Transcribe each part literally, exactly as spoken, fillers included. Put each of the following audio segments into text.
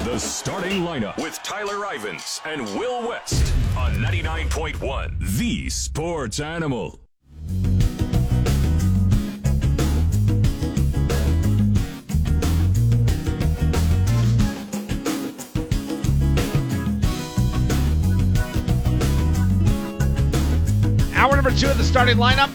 The starting lineup with Tyler Ivins and Will West on ninety-nine point one, The Sports Animal. Hour number two of the starting lineup.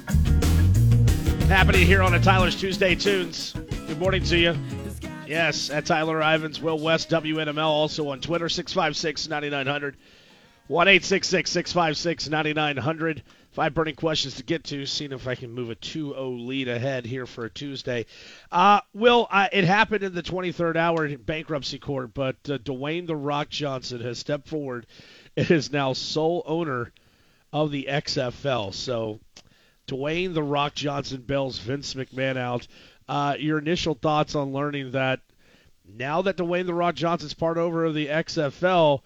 Happening here on a Tyler's Tuesday Tunes. Good morning to you. Yes, at Tyler Ivins, Will West, W N M L, also on Twitter, six five six, nine nine zero zero, one eight six six, six five six, nine nine zero zero. Five burning questions to get to, seeing if I can move a two oh lead ahead here for a Tuesday. Uh, Will, uh, it happened in the twenty-third hour in bankruptcy court, but uh, Dwayne The Rock Johnson has stepped forward and is now sole owner of the X F L. So Dwayne The Rock Johnson bails Vince McMahon out. Uh, your initial thoughts on learning that now that Dwayne The Rock Johnson's part owner of the X F L,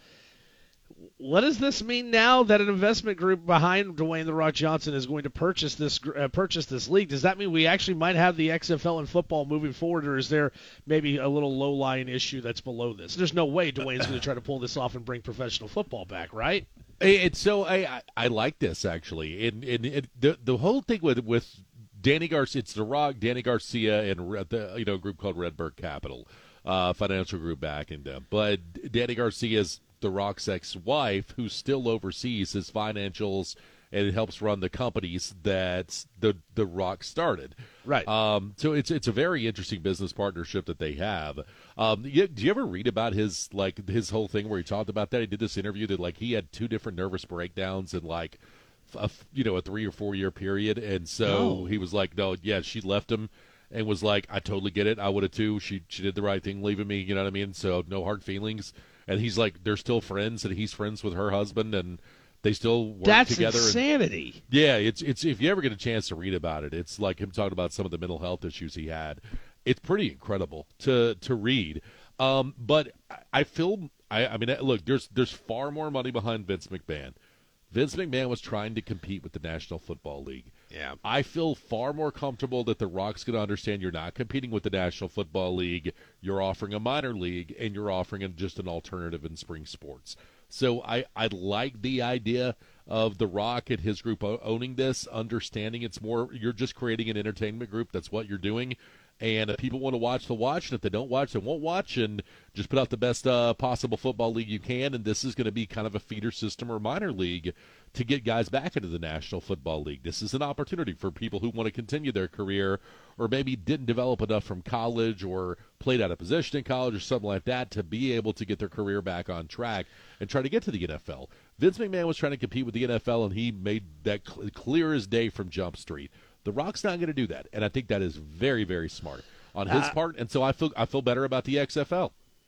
what does this mean now that an investment group behind Dwayne The Rock Johnson is going to purchase this uh, purchase this league? Does that mean we actually might have the X F L in football moving forward, or is there maybe a little low-lying issue that's below this? There's no way Dwayne's going to try to pull this off and bring professional football back, right? It's so I, I I like this actually. And and it, the the whole thing with with Danny Garcia, it's The Rock, Danny Garcia, and Red, the you know a group called Redbird Capital, uh, financial group backing them. But Danny Garcia's The Rock's ex-wife, who still oversees his financials and helps run the companies that the the Rock started. Right. Um. So it's it's a very interesting business partnership that they have. Um. You, do you ever read about his like his whole thing where he talked about that? He did this interview that like he had two different nervous breakdowns in like a you know a three or four year period, and so Oh. he was like, no, yeah, she left him. And was like, I totally get it. I would have too. She she did the right thing leaving me. You know what I mean? So no hard feelings. And he's like, they're still friends, and he's friends with her husband, and they still work That's together. insanity. And, yeah, it's it's if you ever get a chance to read about it, it's like him talking about some of the mental health issues he had. It's pretty incredible to to read. Um, but I feel, I, I mean, look, there's there's far more money behind Vince McMahon. Vince McMahon was trying to compete with the National Football League. Yeah. I feel far more comfortable that The Rock's going to understand you're not competing with the National Football League. You're offering a minor league, and you're offering a, just an alternative in spring sports. So I, I like the idea of The Rock and his group o- owning this, understanding it's more, you're just creating an entertainment group. That's what you're doing. And if people want to watch, they'll watch. And if they don't watch, they won't watch. And just put out the best uh, possible football league you can. And this is going to be kind of a feeder system or minor league to get guys back into the National Football League. This is an opportunity for people who want to continue their career or maybe didn't develop enough from college or played out of position in college or something like that to be able to get their career back on track and try to get to the N F L. Vince McMahon was trying to compete with the N F L, and he made that cl- clear as day from Jump Street. The Rock's not going to do that, and I think that is very, very smart on his Uh, part, and so I feel I feel better about the X F L.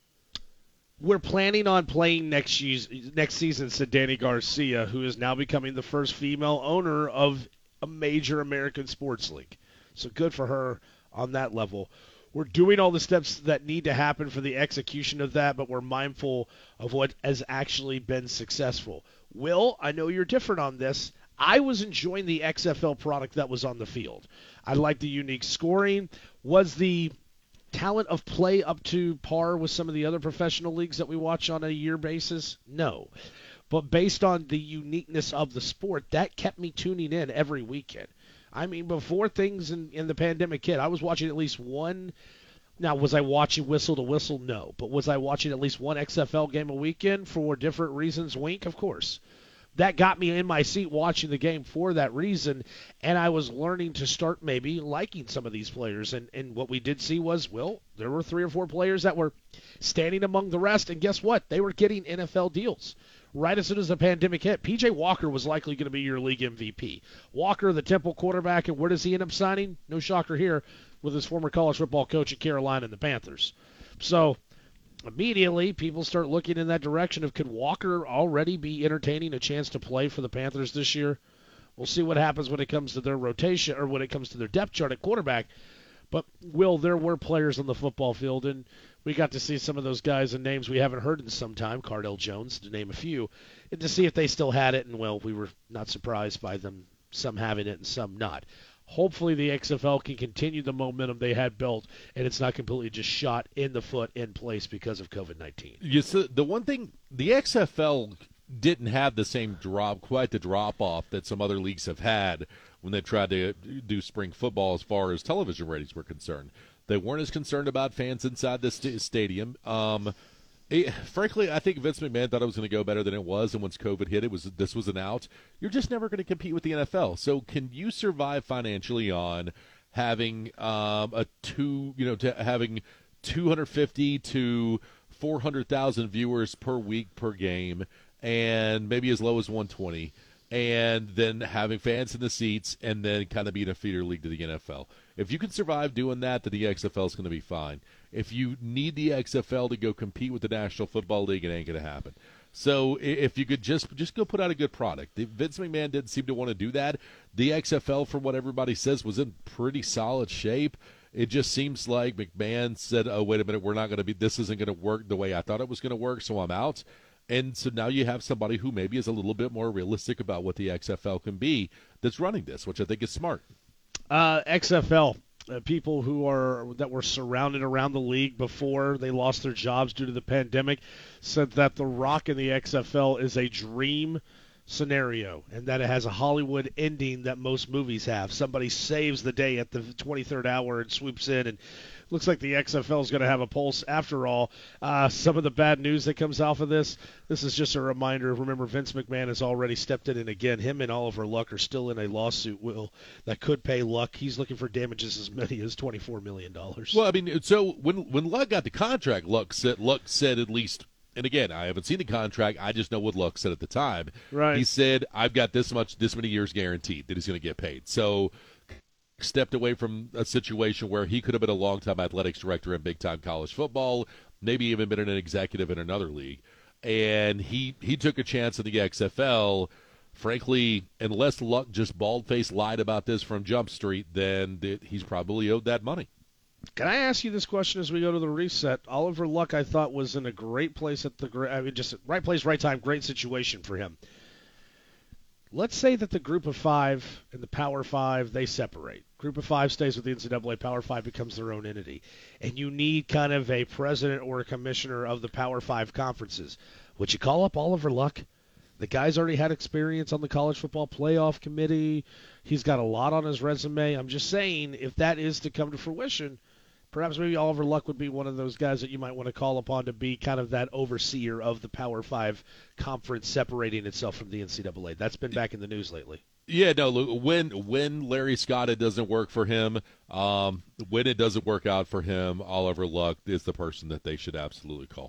We're planning on playing next year's, next season, said Danny Garcia, who is now becoming the first female owner of a major American sports league. So good for her on that level. We're doing all the steps that need to happen for the execution of that, but we're mindful of what has actually been successful. Will, I know you're different on this. I was enjoying the X F L product that was on the field. I liked the unique scoring. Was the talent of play up to par with some of the other professional leagues that we watch on a year basis? No. But based on the uniqueness of the sport, that kept me tuning in every weekend. I mean, before things in, in the pandemic hit, I was watching at least one. Now, was I watching whistle to whistle? No. But was I watching at least one X F L game a weekend for different reasons? Wink, of course. That got me in my seat watching the game for that reason, and I was learning to start maybe liking some of these players. And, and what we did see was, well, there were three or four players that were standing among the rest, and guess what? They were getting N F L deals. Right as soon as the pandemic hit, P J Walker was likely going to be your league M V P. Walker, the Temple quarterback, and where does he end up signing? No shocker here, with his former college football coach at Carolina and the Panthers. So immediately, people start looking in that direction of, could Walker already be entertaining a chance to play for the Panthers this year? We'll see what happens when it comes to their rotation, or when it comes to their depth chart at quarterback. But, Will, there were players on the football field, and we got to see some of those guys and names we haven't heard in some time, Cardell Jones, to name a few, and to see if they still had it. And, well, we were not surprised by them, some having it and some not. Hopefully the X F L can continue the momentum they had built, and it's not completely just shot in the foot in place because of COVID nineteen. You see, the one thing, the X F L didn't have the same drop, quite the drop-off that some other leagues have had when they tried to do spring football as far as television ratings were concerned. They weren't as concerned about fans inside the st- stadium. Um, it, frankly, I think Vince McMahon thought it was going to go better than it was, and once COVID hit, it was this was an out. You're just never going to compete with the N F L. So, can you survive financially on having um, a two, you know, to having two hundred fifty to four hundred thousand viewers per week per game, and maybe as low as one hundred twenty, and then having fans in the seats, and then kind of being a feeder league to the N F L? If you can survive doing that, then the X F L is going to be fine. If you need the X F L to go compete with the National Football League, it ain't going to happen. So if you could just just go put out a good product. Vince McMahon didn't seem to want to do that. The X F L, from what everybody says, was in pretty solid shape. It just seems like McMahon said, oh, wait a minute, we're not going to be, this isn't going to work the way I thought it was going to work, so I'm out. And so now you have somebody who maybe is a little bit more realistic about what the X F L can be that's running this, which I think is smart. Uh, X F L, uh, people who are that were surrounded around the league before they lost their jobs due to the pandemic said that The Rock in the X F L is a dream scenario and that it has a Hollywood ending that most movies have. Somebody saves the day at the twenty-third hour and swoops in, and looks like the X F L is going to have a pulse after all. Uh, some of the bad news that comes off of this, this is just a reminder. Remember, Vince McMahon has already stepped in, and again, him and Oliver Luck are still in a lawsuit, Will, that could pay Luck. He's looking for damages as many as twenty-four million dollars. Well, I mean, so when when Luck got the contract, Luck said, Luck said at least, and again, I haven't seen the contract. I just know what Luck said at the time. Right. He said, I've got this much, this many years guaranteed that he's going to get paid. So stepped away from a situation where he could have been a long-time athletics director in big-time college football, maybe even been an executive in another league. And he, he took a chance in the X F L. Frankly, unless Luck just bald-faced lied about this from Jump Street, then th- he's probably owed that money. Can I ask you this question as we go to the reset? Oliver Luck, I thought, was in a great place at the I mean, just right place, right time, great situation for him. Let's say that the group of five and the Power Five, they separate. Group of five stays with the N C double A. Power Five becomes their own entity. And you need kind of a president or a commissioner of the Power Five conferences. Would you call up Oliver Luck? The guy's already had experience on the College Football Playoff Committee. He's got a lot on his resume. I'm just saying, if that is to come to fruition, perhaps maybe Oliver Luck would be one of those guys that you might want to call upon to be kind of that overseer of the Power Five conference separating itself from the N C double A. That's been back in the news lately. Yeah, no, when when Larry Scott, it doesn't work for him, um, when it doesn't work out for him, Oliver Luck is the person that they should absolutely call.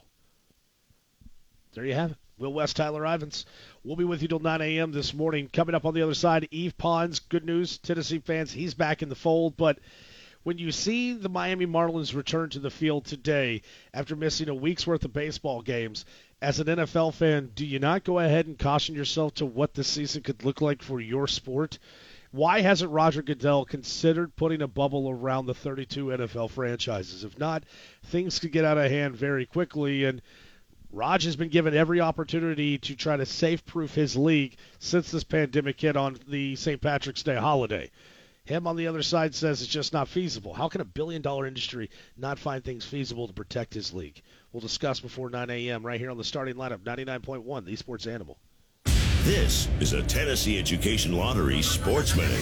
There you have it. Will West, Tyler Ivins. We'll be with you till nine a.m. this morning. Coming up on the other side, Yves Pons. Good news, Tennessee fans. He's back in the fold, but when you see the Miami Marlins return to the field today after missing a week's worth of baseball games, as an N F L fan, do you not go ahead and caution yourself to what this season could look like for your sport? Why hasn't Roger Goodell considered putting a bubble around the thirty-two N F L franchises? If not, things could get out of hand very quickly, and Raj has been given every opportunity to try to safe-proof his league since this pandemic hit on the Saint Patrick's Day holiday. Him on the other side says it's just not feasible. How can a billion-dollar industry not find things feasible to protect his league? We'll discuss before nine a.m. right here on the starting lineup, ninety-nine point one, The Sports Animal. This is a Tennessee Education Lottery Sports Minute.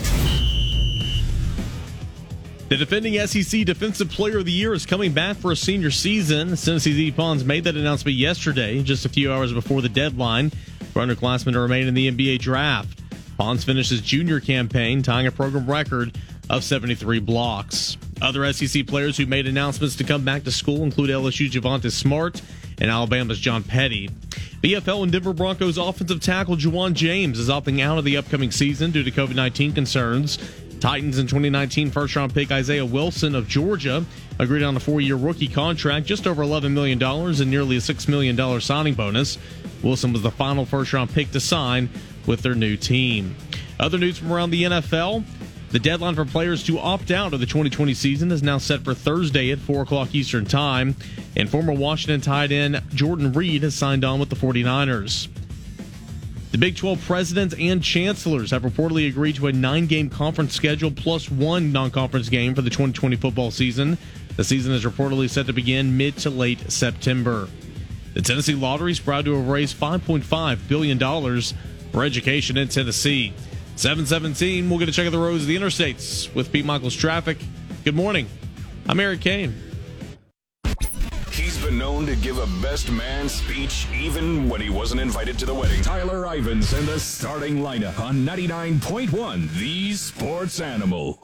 The defending S E C Defensive Player of the Year is coming back for a senior season. Tennessee's Yves Pons made that announcement yesterday, just a few hours before the deadline for underclassmen to remain in the N B A draft. Pons finished his junior campaign, tying a program record of seventy-three blocks. Other S E C players who made announcements to come back to school include L S U's Javonte Smart and Alabama's John Petty. B F L and Denver Broncos offensive tackle Juwan James is opting out of the upcoming season due to COVID nineteen concerns. Titans and twenty nineteen first-round pick Isaiah Wilson of Georgia agreed on a four-year rookie contract, just over eleven million dollars and nearly a six million dollars signing bonus. Wilson was the final first-round pick to sign with their new team. Other news from around the N F L, the deadline for players to opt out of the twenty twenty season is now set for Thursday at four o'clock Eastern Time, and former Washington tight end Jordan Reed has signed on with the forty-niners. The Big twelve presidents and chancellors have reportedly agreed to a nine-game conference schedule plus one non-conference game for the twenty twenty football season. The season is reportedly set to begin mid to late September. The Tennessee Lottery is proud to have raised five point five billion dollars for education in Tennessee. seven seventeen, we'll get a check of the roads of the interstates with Pete Michaels Traffic. Good morning. I'm Eric Kane. He's been known to give a best man speech even when he wasn't invited to the wedding. Tyler Ivins and the starting lineup on ninety-nine point one, The Sports Animal.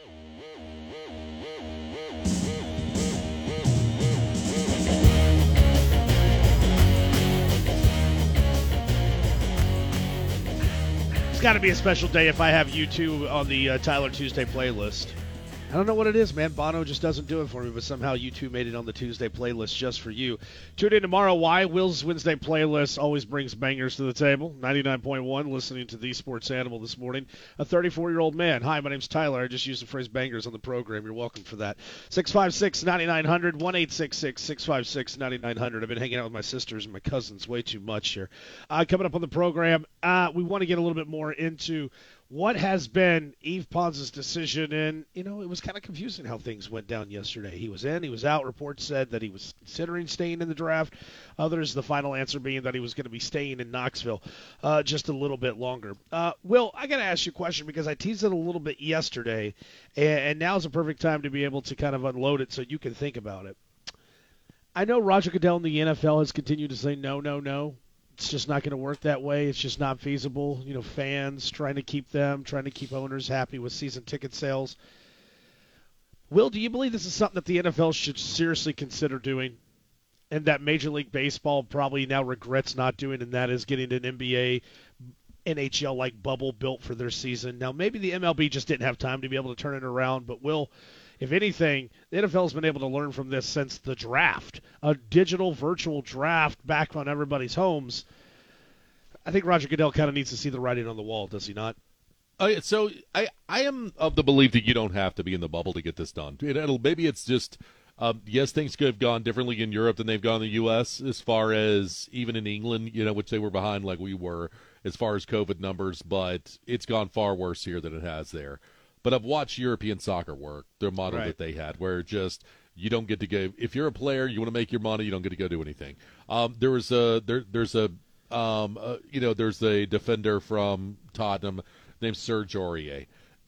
It's got to be a special day if I have you two on the uh, Tyler Tuesday playlist. I don't know what it is, man. Bono just doesn't do it for me, but somehow you two made it on the Tuesday playlist just for you. Tune in tomorrow. Why? Will's Wednesday playlist always brings bangers to the table. ninety-nine point one, listening to The Sports Animal this morning. A thirty-four-year-old man. Hi, my name's Tyler. I just used the phrase bangers on the program. You're welcome for that. six five six, nine nine zero zero, one eight six six, six five six, nine nine zero zero. I've been hanging out with my sisters and my cousins way too much here. Uh, coming up on the program, uh, we want to get a little bit more into what has been Yves Pons' decision, and, you know, it was kind of confusing how things went down yesterday. He was in, he was out. Reports said that he was considering staying in the draft. Others, the final answer being that he was going to be staying in Knoxville uh, just a little bit longer. Uh, Will, I got to ask you a question because I teased it a little bit yesterday, and, and now's a perfect time to be able to kind of unload it so you can think about it. I know Roger Goodell in the N F L has continued to say no, no, no. It's just not going to work that way. It's just not feasible. You know, fans, trying to keep them, trying to keep owners happy with season ticket sales. Will, do you believe this is something that the N F L should seriously consider doing, and that Major League Baseball probably now regrets not doing, and that is getting an N B A, N H L-like bubble built for their season? Now, maybe the M L B just didn't have time to be able to turn it around, but Will, if anything, the N F L has been able to learn from this since the draft, a digital virtual draft back on everybody's homes. I think Roger Goodell kind of needs to see the writing on the wall, does he not? Uh, so I, I am of the belief that you don't have to be in the bubble to get this done. It, it'll, maybe it's just, um, yes, things could have gone differently in Europe than they've gone in the U S as far as even in England, you know, which they were behind like we were as far as COVID numbers, but it's gone far worse here than it has there. But I've watched European soccer work, their model right. that they had, where just you don't get to go. If you're a player, you want to make your money, you don't get to go do anything. Um, there was a there there's a um, uh, you know there's a defender from Tottenham named Serge Aurier,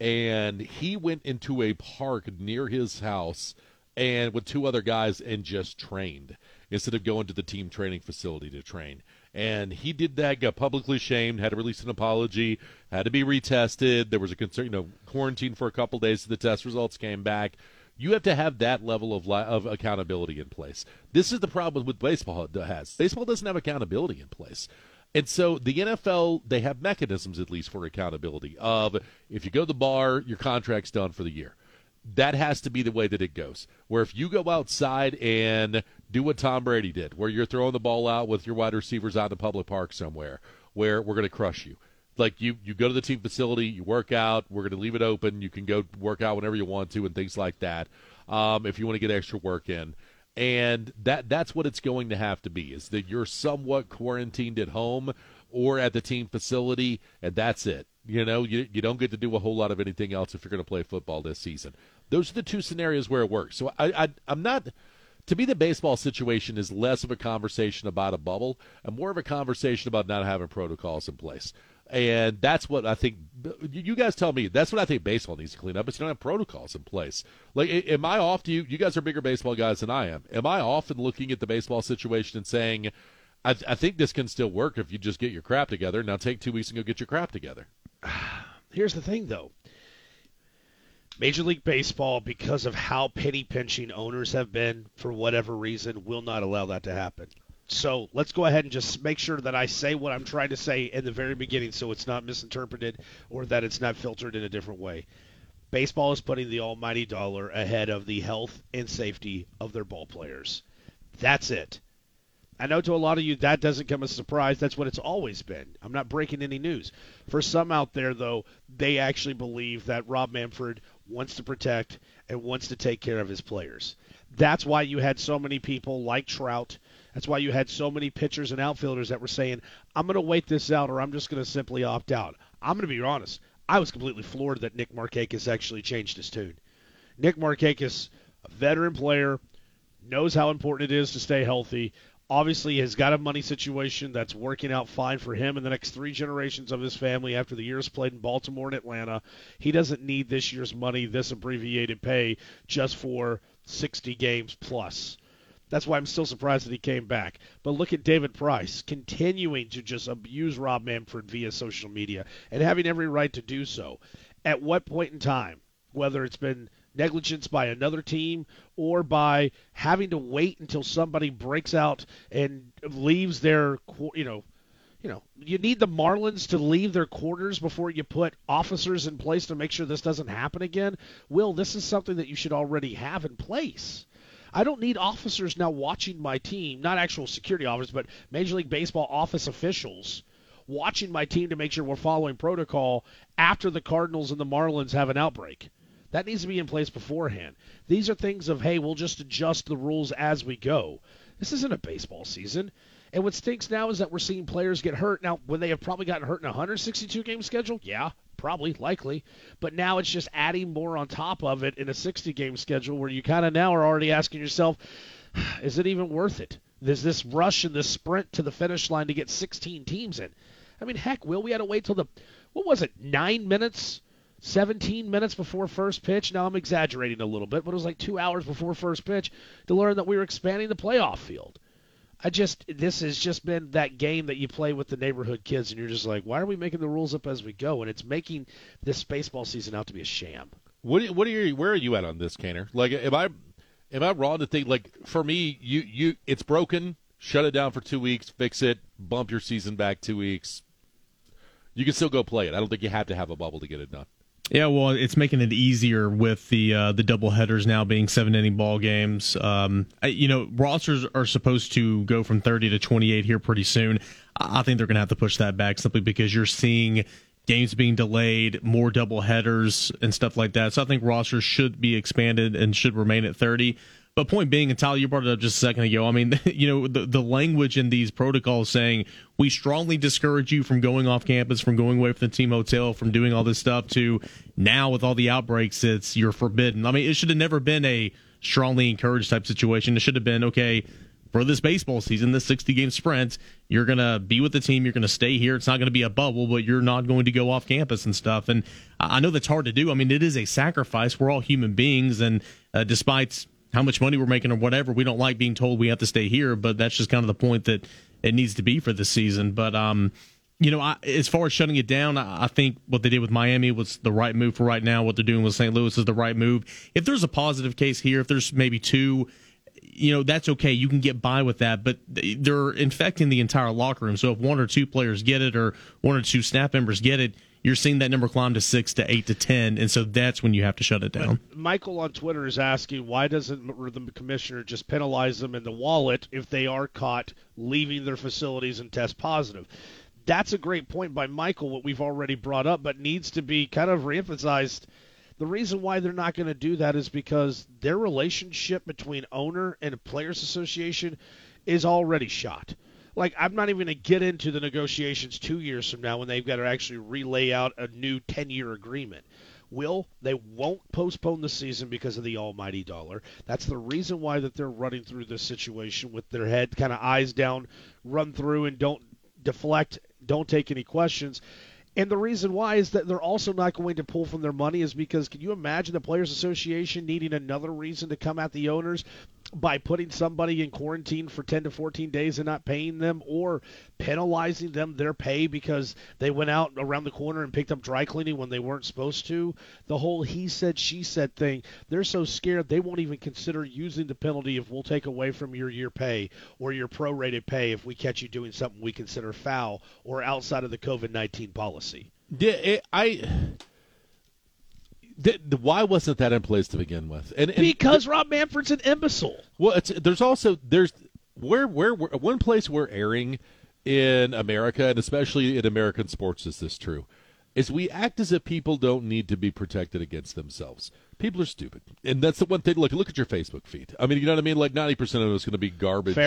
and he went into a park near his house and with two other guys and just trained instead of going to the team training facility to train. And he did that, got publicly shamed, had to release an apology, had to be retested. There was a concern, you know, quarantine for a couple days. The test results came back. You have to have that level of li- of accountability in place. This is the problem with baseball has. Baseball doesn't have accountability in place. And so the N F L, they have mechanisms at least for accountability of if you go to the bar, your contract's done for the year. That has to be the way that it goes. Where if you go outside and do what Tom Brady did, where you're throwing the ball out with your wide receivers out in a public park somewhere, where we're going to crush you. Like you, you go to the team facility, you work out, we're going to leave it open. You can go work out whenever you want to and things like that um, if you want to get extra work in. And that that's what it's going to have to be, is that you're somewhat quarantined at home or at the team facility, and that's it. You know, you you don't get to do a whole lot of anything else if you're going to play football this season. Those are the two scenarios where it works. So I, I I'm not – to me, the baseball situation is less of a conversation about a bubble and more of a conversation about not having protocols in place. And that's what I think – you guys tell me. That's what I think baseball needs to clean up is you don't have protocols in place. Like, am I off to you? You guys are bigger baseball guys than I am. Am I off in looking at the baseball situation and saying, I, I think this can still work if you just get your crap together. Now take two weeks and go get your crap together. Here's the thing, though. Major League Baseball, because of how penny-pinching owners have been, for whatever reason, will not allow that to happen. So let's go ahead and just make sure that I say what I'm trying to say in the very beginning so it's not misinterpreted or that it's not filtered in a different way. Baseball is putting the almighty dollar ahead of the health and safety of their ball players. That's it. I know to a lot of you that doesn't come as a surprise. That's what it's always been. I'm not breaking any news. For some out there, though, they actually believe that Rob Manfred wants to protect and wants to take care of his players. That's why you had so many people like Trout That's why you had so many pitchers and outfielders that were saying, I'm going to wait this out or I'm just going to simply opt out. I'm going to be honest. I was completely floored that Nick Markakis actually changed his tune. Nick Markakis, a veteran player, knows how important it is to stay healthy. Obviously has got a money situation that's working out fine for him and the next three generations of his family after the years played in Baltimore and Atlanta. He doesn't need this year's money, this abbreviated pay, just for sixty games plus. That's why I'm still surprised that he came back. But look at David Price continuing to just abuse Rob Manfred via social media and having every right to do so. At what point in time, whether it's been negligence by another team or by having to wait until somebody breaks out and leaves their, you know, you know, you need the Marlins to leave their quarters before you put officers in place to make sure this doesn't happen again. Will, this is something that you should already have in place. I don't need officers now watching my team, not actual security officers, but Major League Baseball office officials watching my team to make sure we're following protocol after the Cardinals and the Marlins have an outbreak. That needs to be in place beforehand. These are things of, hey, we'll just adjust the rules as we go. This isn't a baseball season. And what stinks now is that we're seeing players get hurt. Now, when they have probably gotten hurt in a one hundred sixty-two game schedule, yeah, probably, likely. But now it's just adding more on top of it in a sixty game schedule where you kind of now are already asking yourself, is it even worth it? There's this rush and this sprint to the finish line to get sixteen teams in. I mean, heck, Will, we had to wait till the, what was it, nine minutes? seventeen minutes before first pitch. Now I'm exaggerating a little bit, but it was like two hours before first pitch to learn that we were expanding the playoff field. I just, this has just been that game that you play with the neighborhood kids, and you're just like, why are we making the rules up as we go? And it's making this baseball season out to be a sham. What, what are you, where are you at on this, Canner? Like, am I, am I wrong to think, like, for me, you, you, it's broken, shut it down for two weeks, fix it, bump your season back two weeks. You can still go play it. I don't think you have to have a bubble to get it done. Yeah, well, it's making it easier with the uh, the double headers now being seven inning ball games. Um, I, you know, rosters are supposed to go from thirty to twenty-eight here pretty soon. I think they're going to have to push that back simply because you're seeing games being delayed, more double headers and stuff like that. So I think rosters should be expanded and should remain at thirty. But point being, and Tyler, you brought it up just a second ago, I mean, you know, the, the language in these protocols saying we strongly discourage you from going off campus, from going away from the team hotel, from doing all this stuff, to now with all the outbreaks, it's you're forbidden. I mean, it should have never been a strongly encouraged type situation. It should have been, okay, for this baseball season, this sixty game sprint, you're going to be with the team, you're going to stay here. It's not going to be a bubble, but you're not going to go off campus and stuff. And I know that's hard to do. I mean, it is a sacrifice. We're all human beings, and uh, despite how much money we're making or whatever, we don't like being told we have to stay here, but that's just kind of the point that it needs to be for this season. But, um, you know, I, as far as shutting it down, I, I think what they did with Miami was the right move for right now. What they're doing with Saint Louis is the right move. If there's a positive case here, if there's maybe two, you know, that's okay. You can get by with that, but they're infecting the entire locker room. So if one or two players get it or one or two staff members get it, you're seeing that number climb to six to eight to ten, and so that's when you have to shut it down. But Michael on Twitter is asking, why doesn't the commissioner just penalize them in the wallet if they are caught leaving their facilities and test positive? That's a great point by Michael, what we've already brought up, but needs to be kind of reemphasized. The reason why they're not going to do that is because their relationship between owner and players association is already shot. Like, I'm not even going to get into the negotiations two years from now when they've got to actually relay out a new ten-year agreement. Will, they won't postpone the season because of the almighty dollar. That's the reason why that they're running through this situation with their head kind of eyes down, run through and don't deflect, don't take any questions. And the reason why is that they're also not going to pull from their money is because can you imagine the Players Association needing another reason to come at the owners by putting somebody in quarantine for ten to fourteen days and not paying them, or penalizing them their pay because they went out around the corner and picked up dry cleaning when they weren't supposed to? The whole he said, she said thing, they're so scared they won't even consider using the penalty if we'll take away from your year pay or your prorated pay if we catch you doing something we consider foul or outside of the covid nineteen policy. Yeah, it, I. The, the, why wasn't that in place to begin with? And, and because Rob Manfred's an imbecile. Well, it's, there's also there's where where where one place we're erring in America, and especially in American sports, is this true? Is we act as if people don't need to be protected against themselves. People are stupid, and that's the one thing. Look, look at your Facebook feed. I mean, you know what I mean? Like ninety percent of it is going to be garbage. Fair.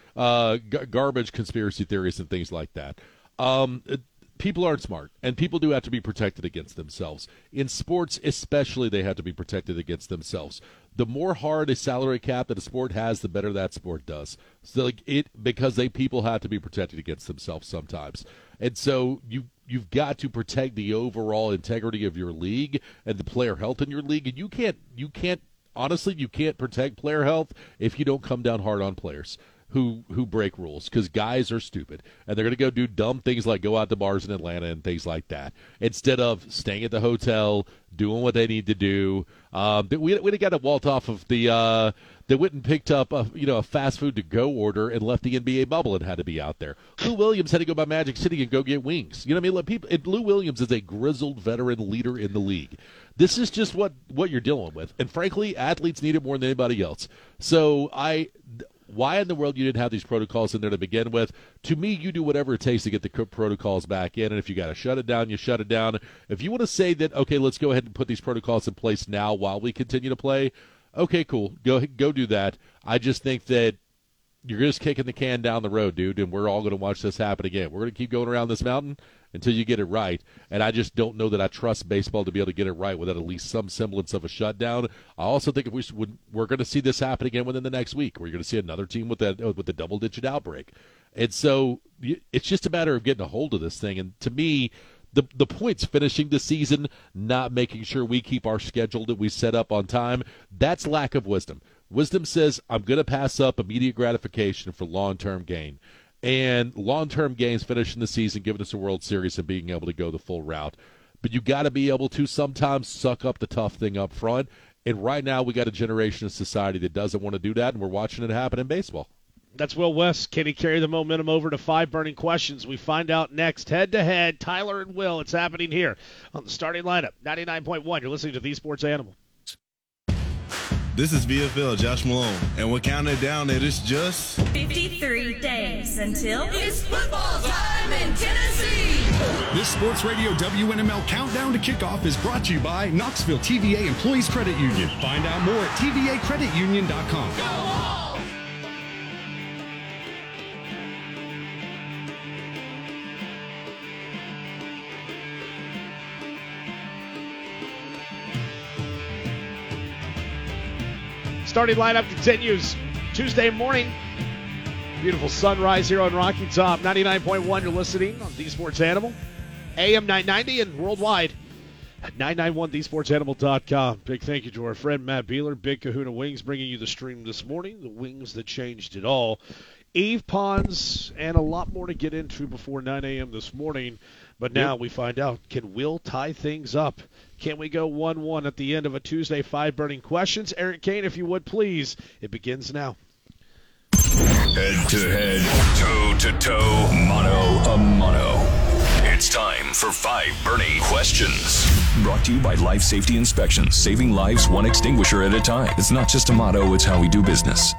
uh, g- garbage conspiracy theories and things like that. Um, people aren't smart, and people do have to be protected against themselves. In sports especially, they have to be protected against themselves. The more hard a salary cap that a sport has, the better that sport does. So like it because they people have to be protected against themselves sometimes. And so you you've got to protect the overall integrity of your league and the player health in your league. And you can't you can't honestly you can't protect player health if you don't come down hard on players who who break rules, because guys are stupid and they're going to go do dumb things like go out to bars in Atlanta and things like that instead of staying at the hotel, doing what they need to do. Um, we we got a walt off of the uh, they went and picked up a you know a fast food to go order and left the N B A bubble and had to be out there. Lou Williams had to go by Magic City and go get wings. You know what I mean? Let people. And Lou Williams is a grizzled veteran leader in the league. This is just what what you're dealing with, and frankly, athletes need it more than anybody else. So I. Why in the world you didn't have these protocols in there to begin with? To me, you do whatever it takes to get the protocols back in, and if you got to shut it down, you shut it down. If you want to say that, okay, let's go ahead and put these protocols in place now while we continue to play, okay, cool, go go do that. I just think that you're just kicking the can down the road, dude, and we're all going to watch this happen again. We're going to keep going around this mountain until you get it right, and I just don't know that I trust baseball to be able to get it right without at least some semblance of a shutdown. I also think if we would, we're going to see this happen again within the next week. We're going to see another team with that with a double-digit outbreak, and so it's just a matter of getting a hold of this thing. And to me, the the point's finishing the season, not making sure we keep our schedule that we set up on time. That's lack of wisdom. Wisdom says, I'm going to pass up immediate gratification for long-term gain. And long-term gains finishing the season, giving us a World Series and being able to go the full route. But you got to be able to sometimes suck up the tough thing up front. And right now we got a generation of society that doesn't want to do that, and we're watching it happen in baseball. That's Will West. Can he carry the momentum over to five burning questions? We find out next. Head-to-head, Tyler and Will. It's happening here on the starting lineup. ninety-nine point one, you're listening to The Sports Animal. This is V F L Josh Malone, and we're counting it down that it's just fifty-three days until it's football time in Tennessee. This Sports Radio W N M L Countdown to Kickoff is brought to you by Knoxville T V A Employees Credit Union. Find out more at T V A credit union dot com. Go Hawks! Starting lineup continues Tuesday morning. Beautiful sunrise here on Rocky Top. ninety-nine point one, you're listening on The Sports Animal. A M nine ninety and worldwide at nine nine one the sports animal dot com. Big thank you to our friend Matt Beeler, Big Kahuna Wings, bringing you the stream this morning. The wings that changed it all. Eve Ponds and a lot more to get into before nine a.m. this morning. But now we find out, can Will tie things up? Can we go one one at the end of a Tuesday? Five burning questions. Eric Kane, if you would, please. It begins now. Head to head, toe to toe, mano a mano. It's time for five burning questions. Brought to you by Life Safety Inspections, saving lives one extinguisher at a time. It's not just a motto, it's how we do business.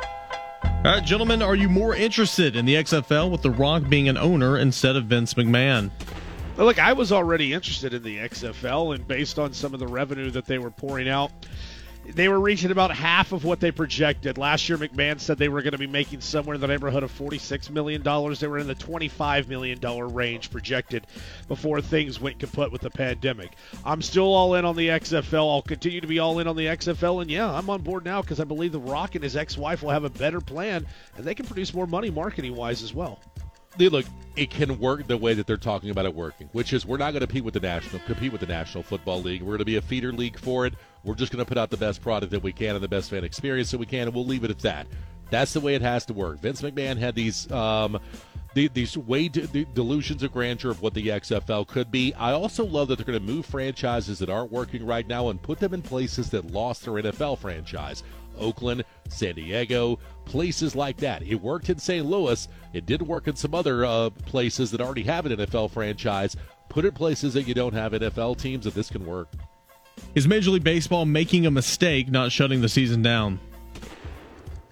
All right, gentlemen, are you more interested in the X F L with The Rock being an owner instead of Vince McMahon? Well, look, I was already interested in the X F L, and based on some of the revenue that they were pouring out, they were reaching about half of what they projected. Last year, McMahon said they were going to be making somewhere in the neighborhood of forty-six million dollars. They were in the twenty-five million dollars range projected before things went kaput with the pandemic. I'm still all in on the X F L. I'll continue to be all in on the X F L, and yeah, I'm on board now because I believe The Rock and his ex-wife will have a better plan, and they can produce more money marketing-wise as well. Look, it can work the way that they're talking about it working, which is we're not going to compete with the national compete with the National Football League. We're going to be a feeder league for it. We're just going to put out the best product that we can and the best fan experience that we can, and we'll leave it at that. That's the way it has to work. Vince McMahon had these um, the, these way de- the delusions of grandeur of what the X F L could be. I also love that they're going to move franchises that aren't working right now and put them in places that lost their N F L franchise. Oakland, San Diego, places like that. It worked in Saint Louis. It didn't work in some other uh, places that already have an N F L franchise. Put it places that you don't have N F L teams, and this can work. Is Major League Baseball making a mistake not shutting the season down?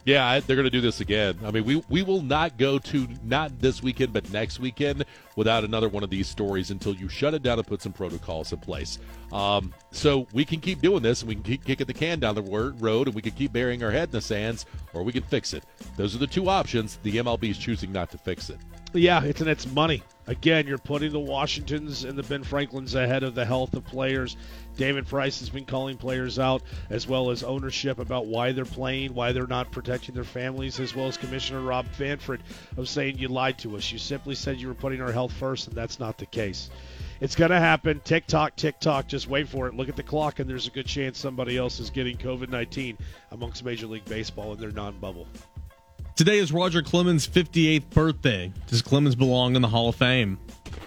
Yeah, I, they're going to do this again. I mean, we we will not go to, not this weekend, but next weekend without another one of these stories until you shut it down and put some protocols in place. Um, so we can keep doing this, and we can keep kicking the can down the road, and we can keep burying our head in the sands, or we can fix it. Those are the two options. The M L B is choosing not to fix it. Yeah, it's and it's money. Again, you're putting the Washingtons and the Ben Franklins ahead of the health of players. David Price has been calling players out, as well as ownership, about why they're playing, why they're not protecting their families, as well as Commissioner Rob Manfred of saying you lied to us. You simply said you were putting our health first, and that's not the case. It's going to happen. Tick-tock, tick-tock. Just wait for it. Look at the clock, and there's a good chance somebody else is getting covid nineteen amongst Major League Baseball in their non-bubble. Today is Roger Clemens' fifty-eighth birthday. Does Clemens belong in the Hall of Fame?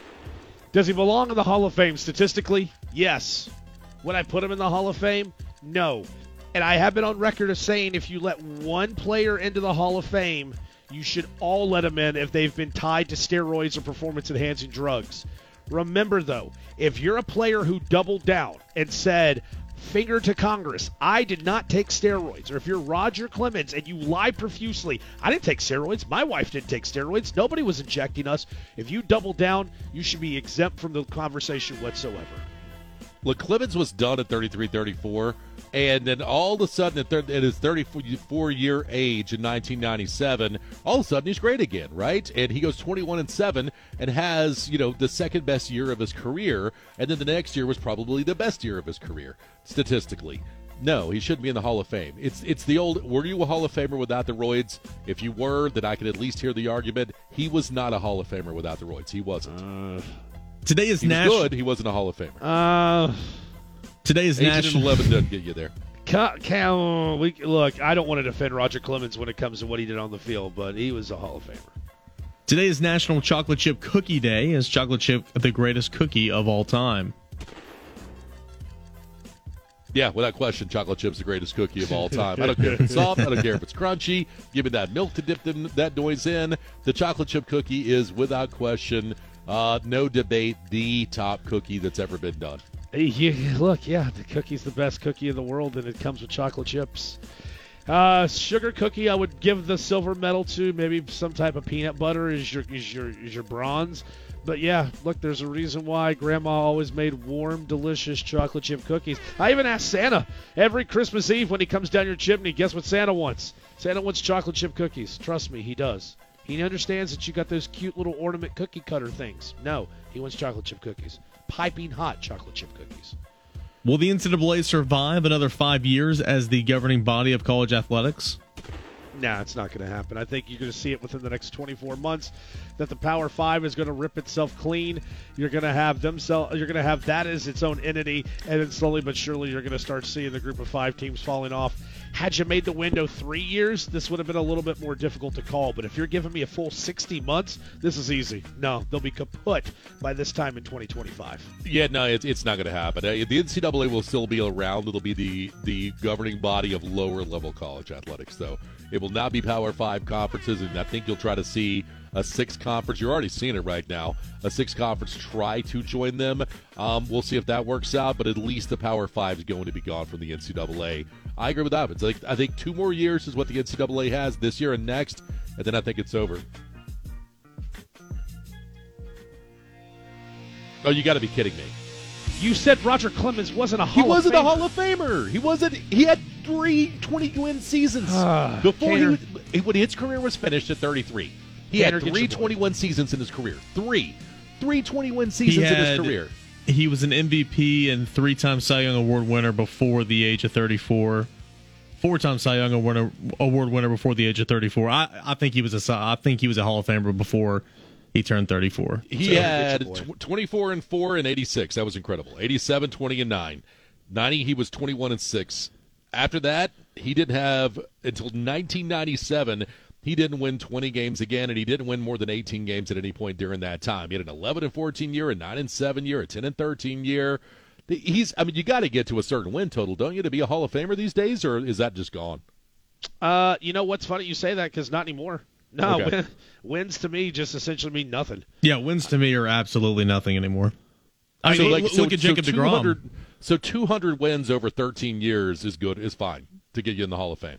Does he belong in the Hall of Fame statistically? Yes. Would I put him in the Hall of Fame? No. And I have been on record of saying if you let one player into the Hall of Fame, you should all let them in if they've been tied to steroids or performance-enhancing drugs. Remember, though, if you're a player who doubled down and said, finger to Congress, I did not take steroids, or if you're Roger Clemens and you lie profusely, I didn't take steroids, my wife didn't take steroids, nobody was injecting us. If you double down, you should be exempt from the conversation whatsoever. Look, Clemens was done at thirty-three, thirty-four, and then all of a sudden at, at his thirty-four-year age in nineteen ninety-seven, all of a sudden he's great again, right? And he goes twenty-one and seven and has, you know, the second best year of his career, and then the next year was probably the best year of his career, statistically. No, he shouldn't be in the Hall of Fame. It's it's the old, were you a Hall of Famer without the roids? If you were, then I could at least hear the argument. He was not a Hall of Famer without the roids. He wasn't. Uh, Today is he was national. good. He wasn't a Hall of Famer. Uh, Today is eighteen national. and eleven doesn't get you there. Can, can, we, look, I don't want to defend Roger Clemens when it comes to what he did on the field, but he was a Hall of Famer. Today is National Chocolate Chip Cookie Day. Is chocolate chip the greatest cookie of all time? Yeah, without question, chocolate chip's the greatest cookie of all time. I don't care if it's soft. I don't care if it's crunchy. Give me that milk to dip them, that noise in. The chocolate chip cookie is, without question, uh, no debate, the top cookie that's ever been done. Hey, you, look, yeah, the cookie's the best cookie in the world, and it comes with chocolate chips. Uh, sugar cookie, I would give the silver medal to. Maybe some type of peanut butter is your is your is your bronze. But yeah, look, there's a reason why Grandma always made warm, delicious chocolate chip cookies. I even asked Santa every Christmas Eve when he comes down your chimney, guess what Santa wants? Santa wants chocolate chip cookies. Trust me, he does. He understands that you got those cute little ornament cookie cutter things. No, he wants chocolate chip cookies. Piping hot chocolate chip cookies. Will the N C double A survive another five years as the governing body of college athletics? Nah, it's not going to happen. I think you're going to see it within the next twenty-four months that the Power Five is going to rip itself clean. You're going to have themselves. You're going to have that as its own entity, and then slowly but surely you're going to start seeing the group of five teams falling off. Had you made the window three years, this would have been a little bit more difficult to call. But if you're giving me a full sixty months, this is easy. No, they'll be kaput by this time in twenty twenty-five. Yeah, no, it's, it's not going to happen. Uh, the N C double A will still be around. It'll be the, the governing body of lower-level college athletics, though. It will not be Power Five conferences, and I think you'll try to see a sixth conference. You're already seeing it right now. A sixth conference try to join them. Um, we'll see if that works out, but at least the Power Five is going to be gone from the N C double A. I agree with that. It's like, I think two more years is what the N C double A has, this year and next, and then I think it's over. Oh, you got to be kidding me. You said Roger Clemens wasn't a Hall He wasn't of a Famer. Hall of Famer. He wasn't. He had three twenty-win seasons before he, was, when his career was finished at thirty-three. He Tanner, had three twenty-one seasons in his career. Three. Three twenty-one He seasons in his had- career. He was an M V P and three-time Cy Young Award winner before the age of thirty-four. Four-time Cy Young Award award winner before the age of thirty-four. I, I think he was a Cy- I think he was a Hall of Famer before he turned thirty-four. He So, had good boy. tw- twenty-four and four and eighty-six. That was incredible. eighty-seven, twenty and nine. ninety, he was twenty-one and six. After that, he didn't have until nineteen ninety-seven. He didn't win twenty games again, and he didn't win more than eighteen games at any point during that time. He had an eleven and fourteen year, a nine and seven year, a ten and thirteen year. He's, I mean, you got to get to a certain win total, don't you, to be a Hall of Famer these days, or is that just gone? Uh, you know what's funny? You say that because not anymore. No, Okay. win, wins to me just essentially mean nothing. Yeah, wins to me are absolutely nothing anymore. I mean, So, look, like, so- look at so Jacob two hundred deGrom. So two hundred wins over thirteen years is good, is fine to get you in the Hall of Fame.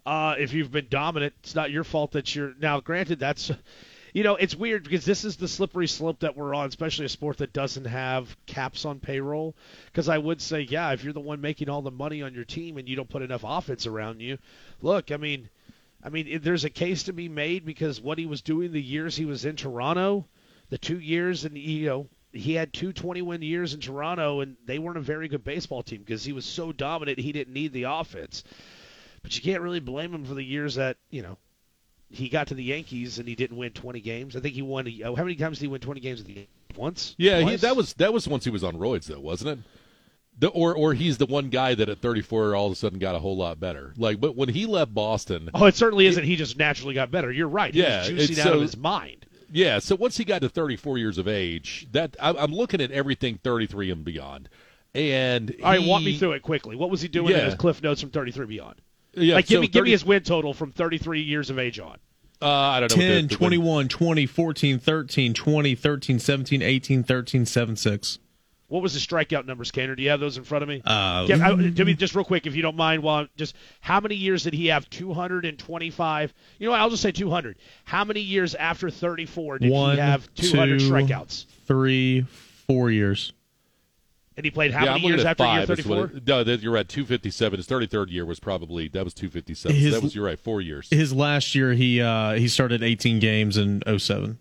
Uh, if you've been dominant, it's not your fault that you're – now, granted, that's – you know, it's weird because this is the slippery slope that we're on, especially a sport that doesn't have caps on payroll. Because I would say, yeah, if you're the one making all the money on your team and you don't put enough offense around you, look, I mean, I mean, it, there's a case to be made because what he was doing the years he was in Toronto, the two years, and you know, he had two twenty-win years in Toronto, and they weren't a very good baseball team because he was so dominant he didn't need the offense. But you can't really blame him for the years that, you know, he got to the Yankees and he didn't win twenty games. I think he won. How many times did he win twenty games? At the once? Yeah, he, that was that was once he was on roids, though, wasn't it? The, or or he's the one guy that at thirty-four all of a sudden got a whole lot better. Like, but when he left Boston, oh, it certainly isn't. He just naturally got better. You're right. He yeah, was juicing out so, of his mind. Yeah. So once he got to thirty-four years of age, that I, I'm looking at everything thirty-three and beyond. And all right, he, walk me through it quickly. What was he doing yeah. in his Cliff Notes from thirty-three beyond? Yeah, like, give so me give thirty me his win total from thirty-three years of age on. Uh, I don't know. ten, the, the twenty-one, twenty, fourteen, thirteen, twenty, thirteen, seventeen, eighteen, thirteen, seven, six. What was the strikeout numbers, Canner? Do you have those in front of me? Uh, Give, I, give me just real quick, if you don't mind. While just how many years did he have? two hundred twenty-five. You know what? I'll just say two hundred. How many years after thirty-four did One, he have two hundred two, strikeouts? Three, four years. And he played how yeah, many I'm years at after five, year thirty-four? No, that you're at two fifty-seven. His thirty-third year was probably that was two fifty-seven. His, so that was you're right, four years. His last year, he uh, he started eighteen games in oh seven.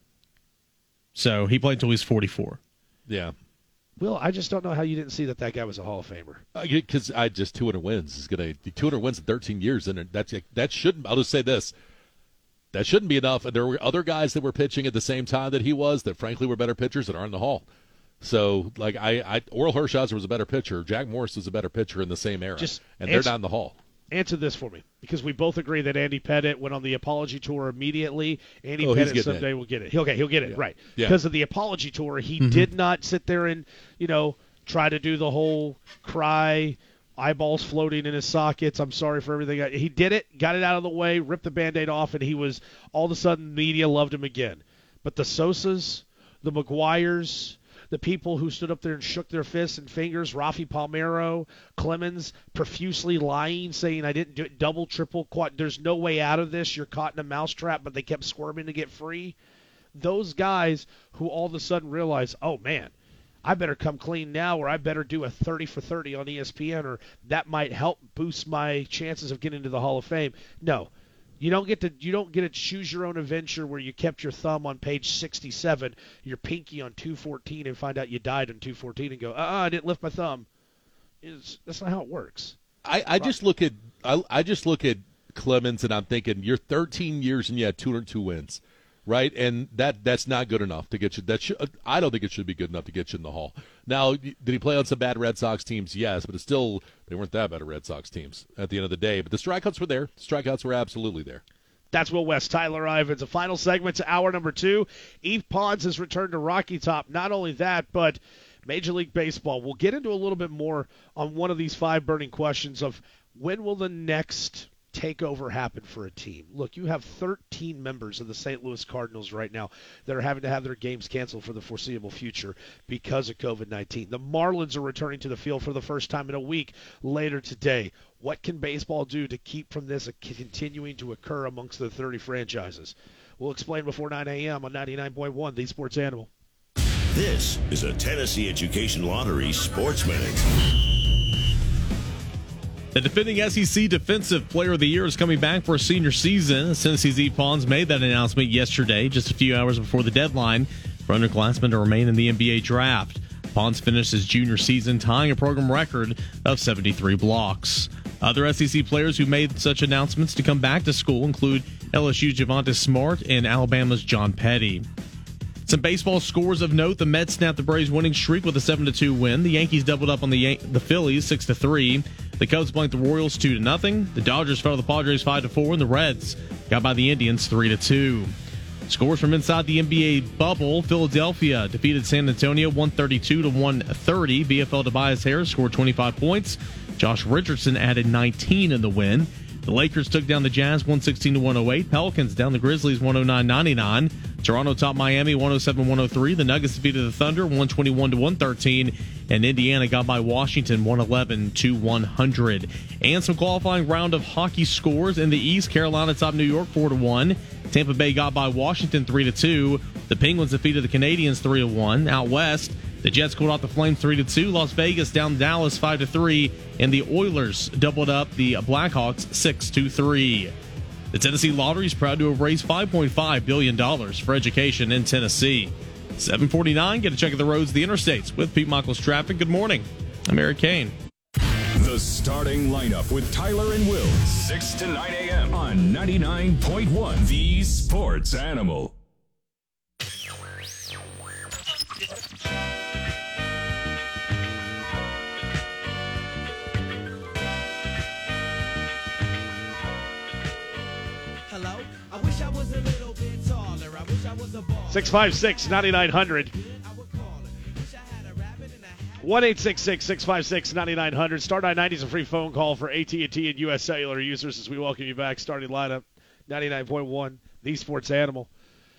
So he played until he was forty-four. Yeah. Will, I just don't know how you didn't see that that guy was a Hall of Famer. Because I just two hundred wins is gonna two hundred wins in thirteen years, and that's that shouldn't. I'll just say this. That shouldn't be enough. And there were other guys that were pitching at the same time that he was that frankly were better pitchers that are in the Hall. So, like, I, I Oral Hershiser was a better pitcher. Jack Morris was a better pitcher in the same era. Just and answer, they're not in the Hall. Answer this for me, because we both agree that Andy Pettitte went on the apology tour immediately. Andy oh, Pettitte someday will get it. He'll, okay, he'll get it, yeah. right. Yeah. Because of the apology tour, he mm-hmm. did not sit there and, you know, try to do the whole cry, eyeballs floating in his sockets, I'm sorry for everything. He did it, got it out of the way, ripped the Band-Aid off, and he was, all of a sudden, media loved him again. But the Sosas, the McGuires, the people who stood up there and shook their fists and fingers, Rafi Palmeiro, Clemens, profusely lying, saying, I didn't do it, double, triple, quad, there's no way out of this, you're caught in a mousetrap, but they kept squirming to get free. Those guys who all of a sudden realize, oh, man, I better come clean now, or I better do a thirty for thirty on E S P N, or that might help boost my chances of getting into the Hall of Fame. No. You don't get to you don't get to choose your own adventure where you kept your thumb on page sixty-seven, your pinky on two fourteen, and find out you died on two fourteen and go, uh-uh, I didn't lift my thumb. It's, that's not how it works. I, I just look at I, I just look at Clemens and I'm thinking you're thirteen years and you had two hundred two wins, right? And that that's not good enough to get you. That should, I don't think it should be good enough to get you in the Hall. Now, did he play on some bad Red Sox teams? Yes, but it's still they weren't that bad of Red Sox teams at the end of the day. But the strikeouts were there. Strikeouts were absolutely there. That's Will West, Tyler Ivins. A final segment to hour number two. Eve Pons has returned to Rocky Top. Not only that, but Major League Baseball. We'll get into a little bit more on one of these five burning questions of when will the next takeover happen for a team. Look, you have thirteen members of the Saint Louis Cardinals right now that are having to have their games canceled for the foreseeable future because of covid nineteen. The Marlins are returning to the field for the first time in a week later today. What can baseball do to keep from this continuing to occur amongst the thirty franchises? We'll explain before nine a.m. on ninety-nine point one, The Sports Animal. This is a Tennessee Education Lottery Sports Minute. The defending S E C Defensive Player of the Year is coming back for a senior season. Tennessee's Eve Pons made that announcement yesterday, just a few hours before the deadline for underclassmen to remain in the N B A draft. Pons finished his junior season tying a program record of seventy-three blocks. Other S E C players who made such announcements to come back to school include L S U's Javonte Smart and Alabama's John Petty. Some baseball scores of note. The Mets snapped the Braves' winning streak with a seven to two win. The Yankees doubled up on the Yan- the Phillies six to three. The Cubs blanked the Royals two to nothing. The Dodgers fell to the Padres five to four, and the Reds got by the Indians three to two. Scores from inside the N B A bubble. Philadelphia defeated San Antonio one thirty-two to one thirty. V F L Tobias Harris scored twenty-five points. Josh Richardson added nineteen in the win. The Lakers took down the Jazz one sixteen to one oh eight. Pelicans down the Grizzlies one oh nine ninety-nine. Toronto topped Miami one oh seven one oh three. The Nuggets defeated the Thunder one twenty-one to one thirteen. And Indiana got by Washington one eleven to one hundred. And some qualifying round of hockey scores in the East. Carolina topped New York four to one. Tampa Bay got by Washington three to two. The Penguins defeated the Canadiens three to one. Out west, the Jets cooled off the Flames three to two. Las Vegas down Dallas five to three. And the Oilers doubled up the Blackhawks six to three. The Tennessee Lottery is proud to have raised five point five billion dollars for education in Tennessee. seven forty-nine, get a check of the roads, the interstates with Pete Michaels Traffic. Good morning. I'm Eric Kane. The starting lineup with Tyler and Will, six to nine a.m. on ninety-nine point one, The Sports Animal. Hello? I wish I was a little bit taller. I wish I was a ball. six five six, nine nine hundred. one eight six six, six five six, nine nine hundred. Star nine ninety is a free phone call for A T and T and U S Cellular users as we welcome you back. Starting lineup, ninety-nine point one, The Sports Animal.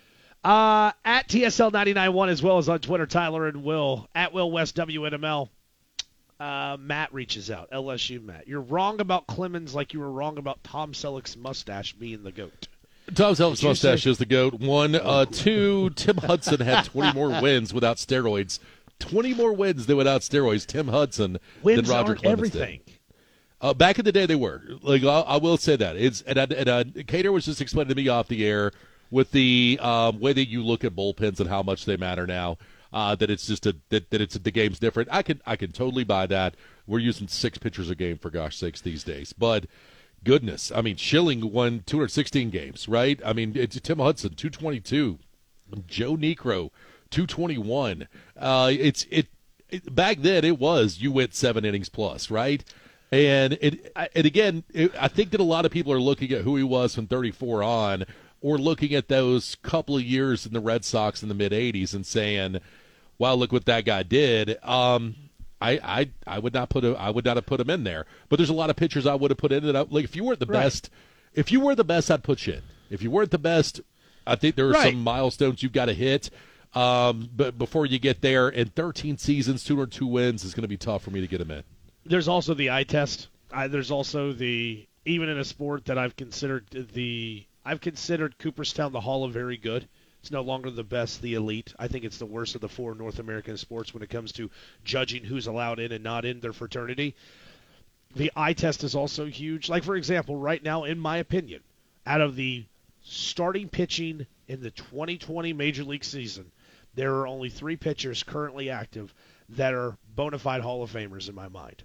Uh, at T S L nine nine one as well as on Twitter, Tyler and Will. At Will West W N M L. Uh, Matt reaches out. L S U Matt. You're wrong about Clemens like you were wrong about Tom Selleck's mustache being the GOAT. Tom Selleck's mustache is the GOAT. One, uh, two, Tim Hudson had twenty more wins without steroids. twenty more wins than without steroids, Tim Hudson, wins than Roger aren't Clemens everything. did. Uh, back in the day, they were. Like I, I will say that. It's and, I, and uh, Cater was just explaining to me off the air with the um, way that you look at bullpens and how much they matter now. Uh, that it's just a that, that it's the game's different. I can I can totally buy that. We're using six pitchers a game for gosh sakes these days, but. Goodness, I mean, Schilling won two hundred sixteen games, right? I mean, it's Tim Hudson, two twenty-two, Joe Niekro, two twenty-one. Uh, it's it, it back then. It was you went seven innings plus, right? And it and again, it, I think that a lot of people are looking at who he was from thirty-four on, or looking at those couple of years in the Red Sox in the mid eighties and saying, "Wow, look what that guy did." Um, I, I I would not put a, I would not have put him in there, but there's a lot of pitchers I would have put in that I, like if you weren't the right. best, if you were the best, I'd put you in. If you weren't the best, I think there are right. some milestones you've got to hit. Um, but before you get there, and thirteen seasons, two hundred two wins is going to be tough for me to get him in. There's also the eye test. I, there's also the even in a sport that I've considered the I've considered Cooperstown the Hall of Very Good. It's no longer the best, the elite. I think it's the worst of the four North American sports when it comes to judging who's allowed in and not in their fraternity. The eye test is also huge. Like, for example, right now, in my opinion, out of the starting pitching in the twenty twenty Major League season, there are only three pitchers currently active that are bona fide Hall of Famers in my mind.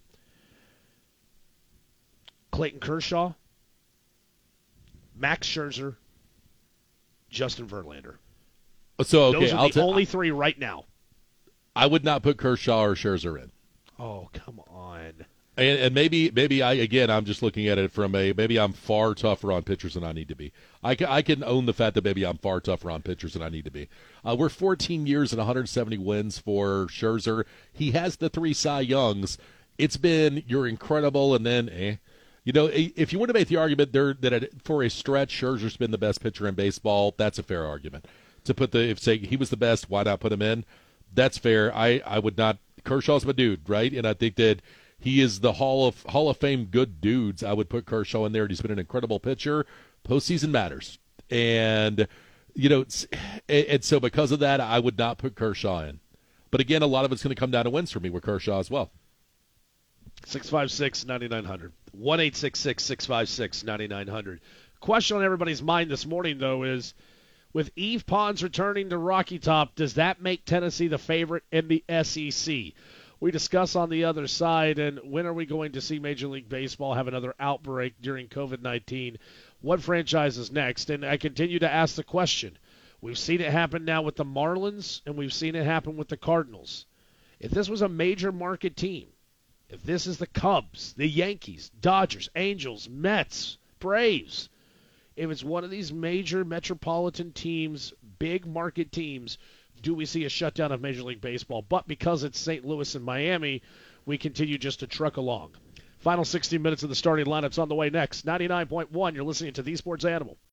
Clayton Kershaw, Max Scherzer, Justin Verlander. So okay, those are I'll the t- only three right now. I would not put Kershaw or Scherzer in. Oh, come on. And, and maybe, maybe I again, I'm just looking at it from a maybe I'm far tougher on pitchers than I need to be. I can, I can own the fact that maybe I'm far tougher on pitchers than I need to be. Uh, we're fourteen years and one hundred seventy wins for Scherzer. He has the three Cy Youngs. It's been you're incredible, and then eh. You know, if you want to make the argument there that for a stretch Scherzer's been the best pitcher in baseball, that's a fair argument. To put the if say he was the best, why not put him in? That's fair. I, I would not. Kershaw's my dude, right? And I think that he is the Hall of Hall of Fame good dudes. I would put Kershaw in there. He's been an incredible pitcher. Postseason matters, and you know, and, and so because of that, I would not put Kershaw in. But again, a lot of it's going to come down to wins for me with Kershaw as well. six five six, nine nine hundred. one eight six six, six five six, nine nine hundred. Question on everybody's mind this morning, though, is with Eve Pons returning to Rocky Top, does that make Tennessee the favorite in the S E C? We discuss on the other side, and when are we going to see Major League Baseball have another outbreak during covid nineteen? What franchise is next? And I continue to ask the question. We've seen it happen now with the Marlins, and we've seen it happen with the Cardinals. If this was a major market team, if this is the Cubs, the Yankees, Dodgers, Angels, Mets, Braves, if it's one of these major metropolitan teams, big market teams, do we see a shutdown of Major League Baseball? But because it's Saint Louis and Miami, we continue just to truck along. Final sixty minutes of the starting lineups on the way next. ninety-nine point one, you're listening to The Sports Animal.